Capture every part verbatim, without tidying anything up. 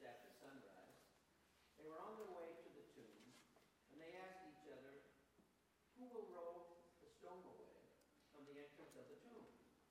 after sunrise, they were on their way to the tomb, and they asked each other, "Who will roll the stone away from the entrance of the tomb?"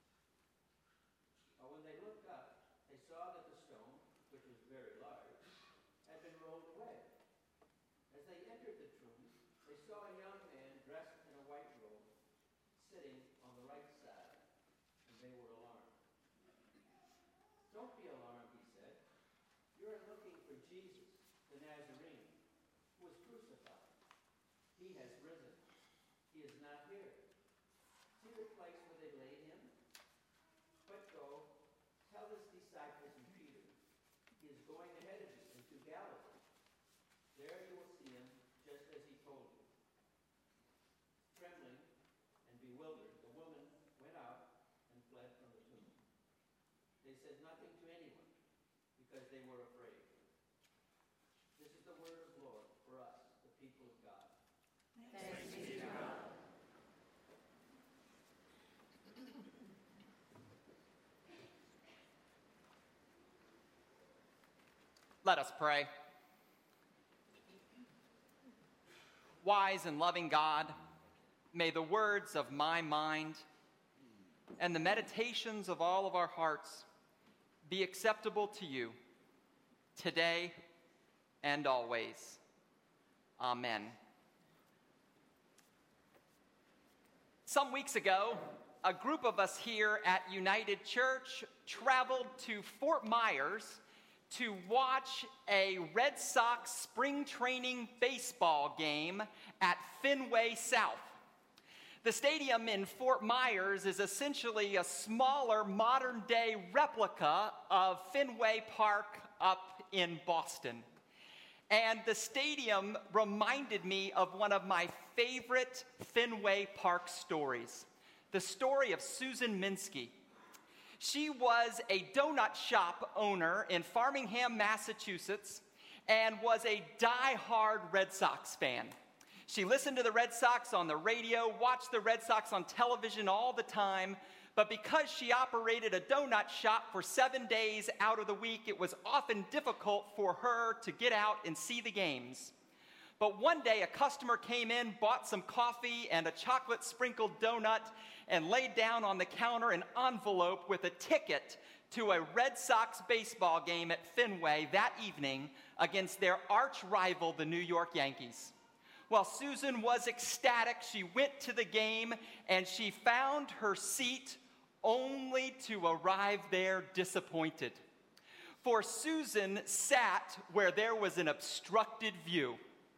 But when they looked up, they saw that the stone, which was very large, had been rolled away. As they entered the tomb, they saw a young man dressed in a white robe, sitting on the right side, and they were alarmed. "Don't be alarmed," he said. "You are looking for Jesus, the Nazarene, who was crucified. He has risen. He is not here. See the place where they laid him? But go, tell his disciples and Peter, he is going ahead of you into Galilee. There you will see him, just as he told you." Trembling and bewildered, the woman went out and fled from the tomb. They said nothing to anyone, because they were afraid. This is the word of the Lord for us, the people of God. Thanks be to God. Let us pray. Wise and loving God, may the words of my mind and the meditations of all of our hearts be acceptable to you today and always. Amen. Some weeks ago, a group of us here at United Church traveled to Fort Myers to watch a Red Sox spring training baseball game at Fenway South. The stadium in Fort Myers is essentially a smaller modern-day replica of Fenway Park up in Boston. And the stadium reminded me of one of my favorite Fenway Park stories, the story of Susan Minsky. She was a donut shop owner in Framingham, Massachusetts, and was a die-hard Red Sox fan. She listened to the Red Sox on the radio, watched the Red Sox on television all the time, but because she operated a donut shop for seven days out of the week, it was often difficult for her to get out and see the games. But one day, a customer came in, bought some coffee and a chocolate-sprinkled donut, and laid down on the counter an envelope with a ticket to a Red Sox baseball game at Fenway that evening against their arch-rival, the New York Yankees. Well, Susan was ecstatic. She went to the game, and she found her seat only to arrive there disappointed. For Susan sat where there was an obstructed view.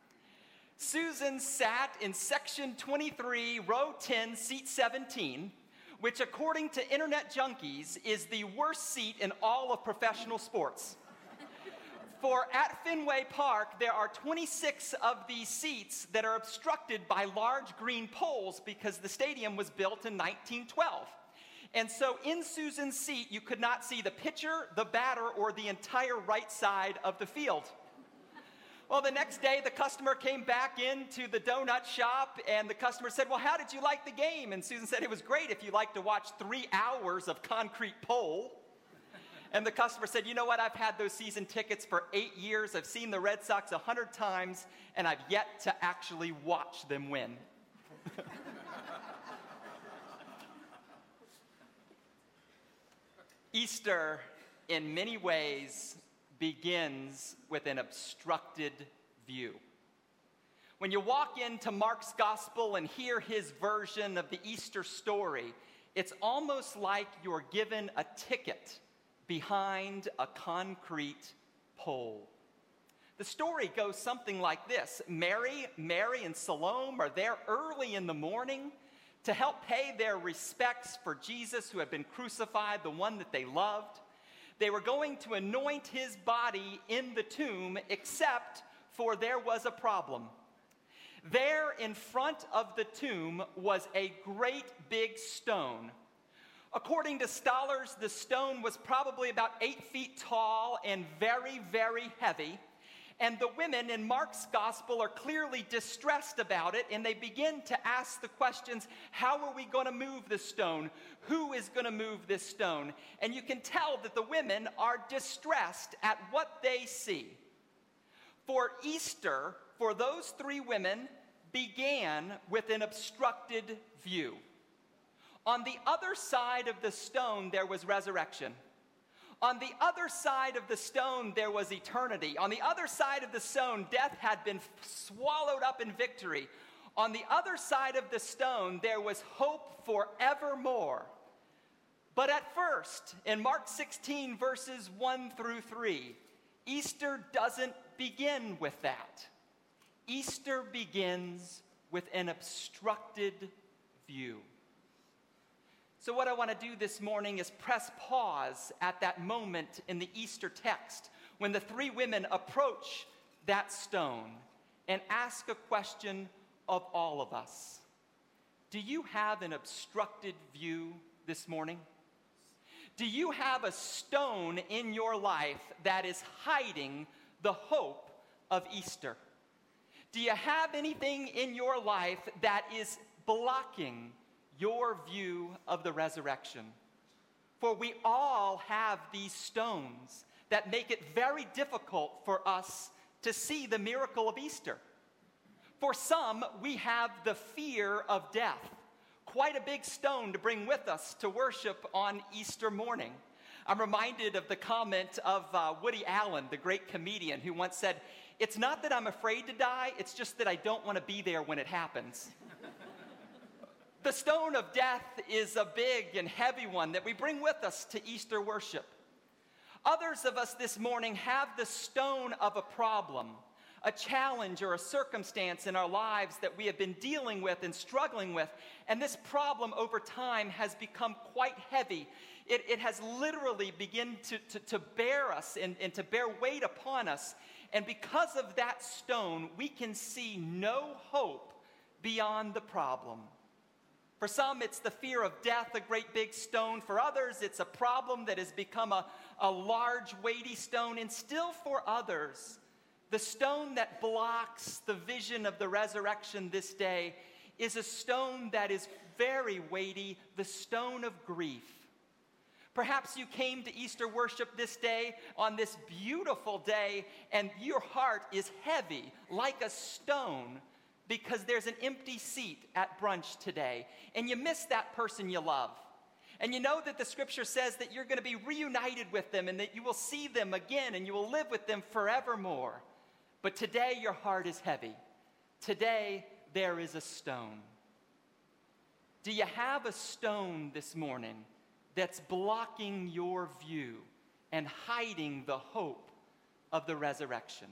Susan sat in section twenty-three, row ten, seat seventeen, which according to Internet Junkies is the worst seat in all of professional sports. For at Fenway Park, there are twenty-six of these seats that are obstructed by large green poles because the stadium was built in nineteen twelve. And so in Susan's seat, you could not see the pitcher, the batter, or the entire right side of the field. Well, the next day, the customer came back into the donut shop, and the customer said, "Well, how did you like the game?" And Susan said, "It was great if you like to watch three hours of concrete pole." And the customer said, "You know what? I've had those season tickets for eight years. I've seen the Red Sox a hundred times, and I've yet to actually watch them win." Easter, in many ways, begins with an obstructed view. When you walk into Mark's gospel and hear his version of the Easter story, it's almost like you're given a ticket behind a concrete pole. The story goes something like this. Mary, Mary and Salome are there early in the morning to help pay their respects for Jesus who had been crucified, the one that they loved. They were going to anoint his body in the tomb, except for there was a problem. There in front of the tomb was a great big stone. According to scholars, the stone was probably about eight feet tall and very, very heavy. And the women in Mark's gospel are clearly distressed about it, and they begin to ask the questions, how are we going to move the stone? Who is going to move this stone? And you can tell that the women are distressed at what they see. For Easter, for those three women, began with an obstructed view. On the other side of the stone, there was resurrection. On the other side of the stone, there was eternity. On the other side of the stone, death had been swallowed up in victory. On the other side of the stone, there was hope forevermore. But at first, in Mark sixteen, verses one through three, Easter doesn't begin with that. Easter begins with an obstructed view. So what I want to do this morning is press pause at that moment in the Easter text when the three women approach that stone and ask a question of all of us. Do you have an obstructed view this morning? Do you have a stone in your life that is hiding the hope of Easter? Do you have anything in your life that is blocking your view of the resurrection? For we all have these stones that make it very difficult for us to see the miracle of Easter. For some, we have the fear of death, quite a big stone to bring with us to worship on Easter morning. I'm reminded of the comment of uh, Woody Allen, the great comedian, who once said, "It's not that I'm afraid to die, it's just that I don't want to be there when it happens." The stone of death is a big and heavy one that we bring with us to Easter worship. Others of us this morning have the stone of a problem, a challenge or a circumstance in our lives that we have been dealing with and struggling with, and this problem over time has become quite heavy. It, it has literally begun to, to, to bear us and, and to bear weight upon us, and because of that stone, we can see no hope beyond the problem. For some, it's the fear of death, a great big stone. For others, it's a problem that has become a, a large, weighty stone. And still for others, the stone that blocks the vision of the resurrection this day is a stone that is very weighty, the stone of grief. Perhaps you came to Easter worship this day, on this beautiful day, and your heart is heavy like a stone, because there's an empty seat at brunch today, and you miss that person you love. And you know that the scripture says that you're going to be reunited with them and that you will see them again and you will live with them forevermore. But today your heart is heavy. Today there is a stone. Do you have a stone this morning that's blocking your view and hiding the hope of the resurrection?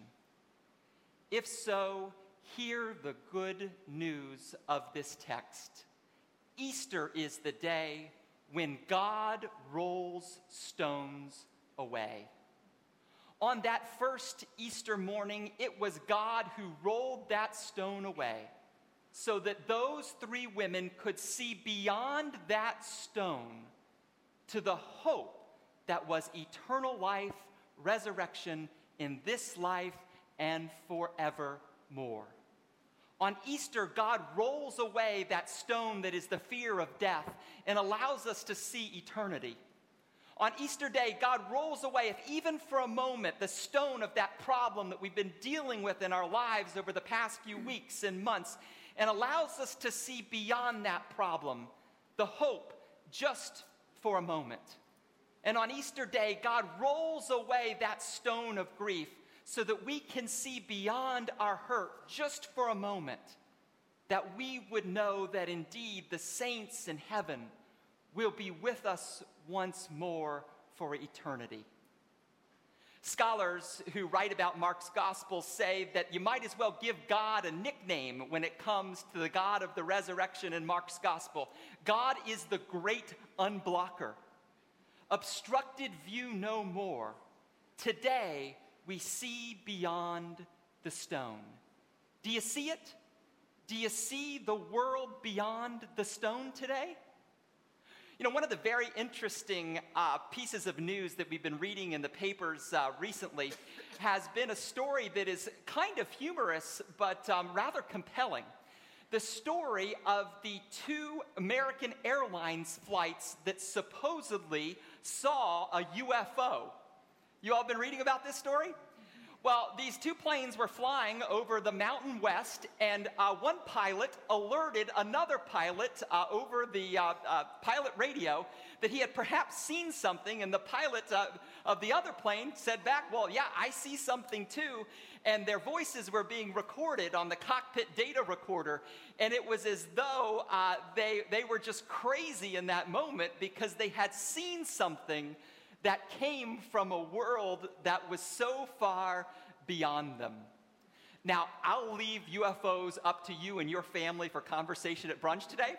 If so, hear the good news of this text. Easter is the day when God rolls stones away. On that first Easter morning, it was God who rolled that stone away so that those three women could see beyond that stone to the hope that was eternal life, resurrection in this life and forevermore. More. On Easter, God rolls away that stone that is the fear of death and allows us to see eternity. On Easter Day, God rolls away, if even for a moment, the stone of that problem that we've been dealing with in our lives over the past few weeks and months, and allows us to see beyond that problem, the hope just for a moment. And on Easter Day, God rolls away that stone of grief so that we can see beyond our hurt just for a moment, that we would know that indeed the saints in heaven will be with us once more for eternity. Scholars who write about Mark's gospel say that you might as well give God a nickname when it comes to the God of the resurrection in Mark's gospel. God is the great unblocker. Obstructed view no more. Today, we see beyond the stone. Do you see it? Do you see the world beyond the stone today? You know, one of the very interesting uh, pieces of news that we've been reading in the papers uh, recently has been a story that is kind of humorous, but um, rather compelling. The story of the two American Airlines flights that supposedly saw a U F O. You all been reading about this story? Well, these two planes were flying over the Mountain West, and uh, one pilot alerted another pilot uh, over the uh, uh, pilot radio that he had perhaps seen something, and the pilot uh, of the other plane said back, well, yeah, I see something too, and their voices were being recorded on the cockpit data recorder, and it was as though uh, they, they were just crazy in that moment because they had seen something that came from a world that was so far beyond them. Now, I'll leave U F Os up to you and your family for conversation at brunch today.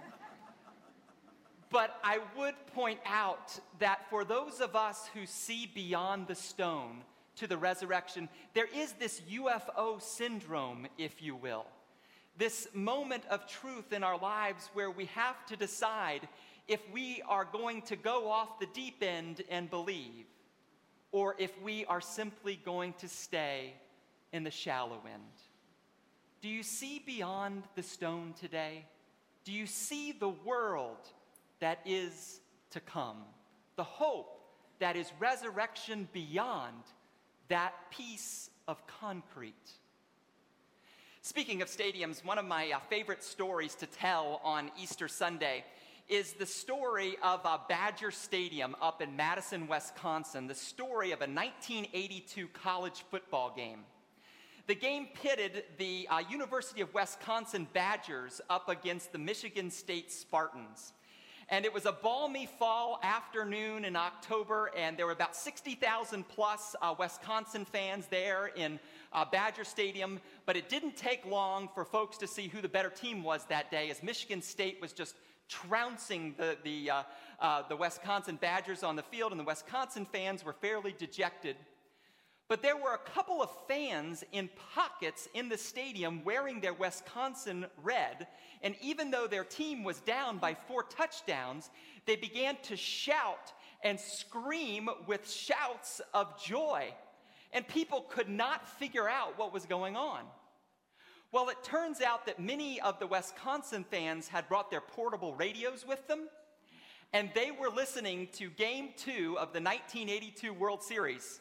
But I would point out that for those of us who see beyond the stone to the resurrection, there is this U F O syndrome, if you will. This moment of truth in our lives where we have to decide if we are going to go off the deep end and believe, or if we are simply going to stay in the shallow end. Do you see beyond the stone today? Do you see the world that is to come? The hope that is resurrection beyond that piece of concrete. Speaking of stadiums, one of my uh, favorite stories to tell on Easter Sunday is the story of uh, Badger Stadium up in Madison, Wisconsin, the story of a nineteen eighty-two college football game. The game pitted the uh, University of Wisconsin Badgers up against the Michigan State Spartans. And it was a balmy fall afternoon in October, and there were about sixty thousand plus uh, Wisconsin fans there in uh, Badger Stadium, but it didn't take long for folks to see who the better team was that day, as Michigan State was just trouncing the, the, uh, uh, the Wisconsin Badgers on the field, and the Wisconsin fans were fairly dejected. But there were a couple of fans in pockets in the stadium wearing their Wisconsin red, and even though their team was down by four touchdowns, they began to shout and scream with shouts of joy, and people could not figure out what was going on. Well, it turns out that many of the Wisconsin fans had brought their portable radios with them, and they were listening to Game two of the nineteen eighty-two World Series,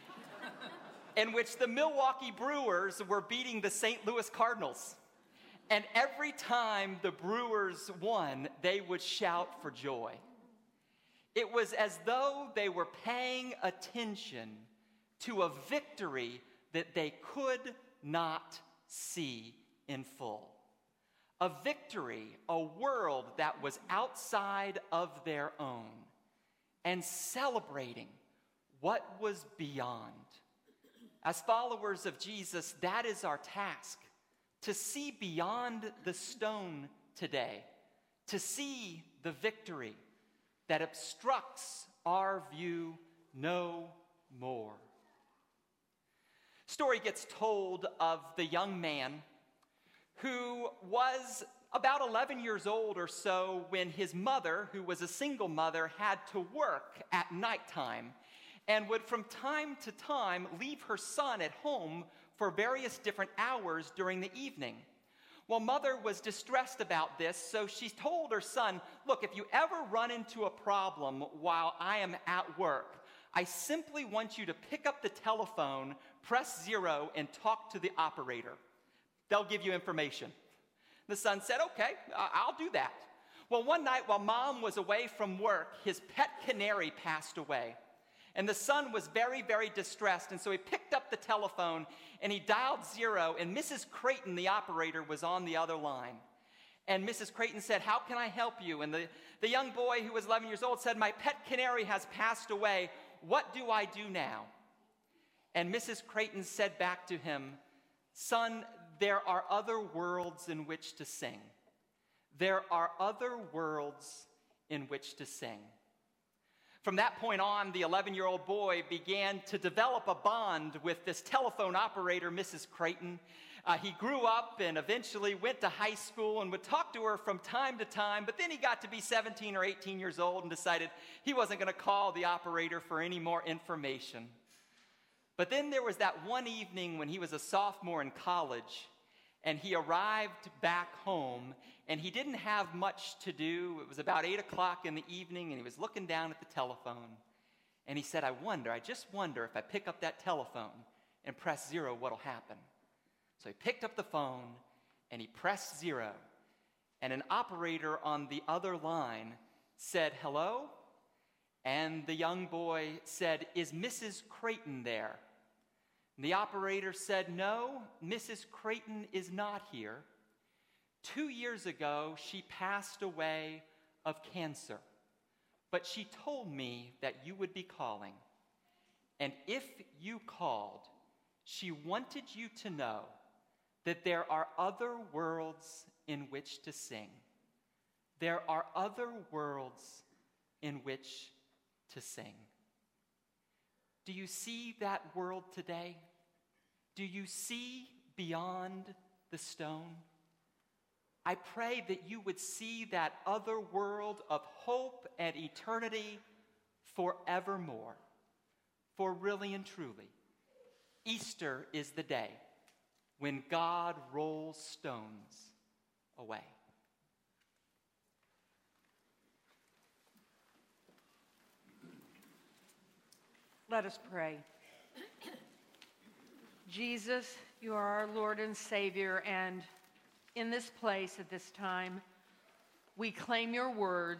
in which the Milwaukee Brewers were beating the Saint Louis Cardinals. And every time the Brewers won, they would shout for joy. It was as though they were paying attention to a victory that they could not see in full. A victory, a world that was outside of their own, and celebrating what was beyond. As followers of Jesus, that is our task, to see beyond the stone today, to see the victory that obstructs our view no more. Story gets told of the young man who was about eleven years old or so when his mother, who was a single mother, had to work at nighttime and would from time to time leave her son at home for various different hours during the evening. Well, mother was distressed about this, so she told her son, look, if you ever run into a problem while I am at work, I simply want you to pick up the telephone, press zero, and talk to the operator. They'll give you information. The son said, okay, I'll do that. Well, one night while mom was away from work, his pet canary passed away. And the son was very, very distressed, and so he picked up the telephone and he dialed zero, and Missus Creighton, the operator, was on the other line. And Missus Creighton said, how can I help you? And the, the young boy who was eleven years old said, my pet canary has passed away. What do I do now? And Missus Creighton said back to him, son, there are other worlds in which to sing. There are other worlds in which to sing. From that point on, the eleven-year-old boy began to develop a bond with this telephone operator, Missus Creighton. Uh, he grew up and eventually went to high school and would talk to her from time to time, but then he got to be seventeen or eighteen years old and decided he wasn't going to call the operator for any more information. But then there was that one evening when he was a sophomore in college, and he arrived back home, and he didn't have much to do. It was about eight o'clock in the evening, and he was looking down at the telephone, and he said, I wonder, I just wonder if I pick up that telephone and press zero, what'll happen? So he picked up the phone, and he pressed zero, and an operator on the other line said, hello? And the young boy said, is Missus Creighton there? And the operator said, no, Missus Creighton is not here. Two years ago, she passed away of cancer, but she told me that you would be calling. And if you called, she wanted you to know that there are other worlds in which to sing. There are other worlds in which to sing. Do you see that world today? Do you see beyond the stone? I pray that you would see that other world of hope and eternity forevermore. For really and truly, Easter is the day when God rolls stones away. Let us pray. Jesus, you are our Lord and Savior, and in this place at this time, we claim your words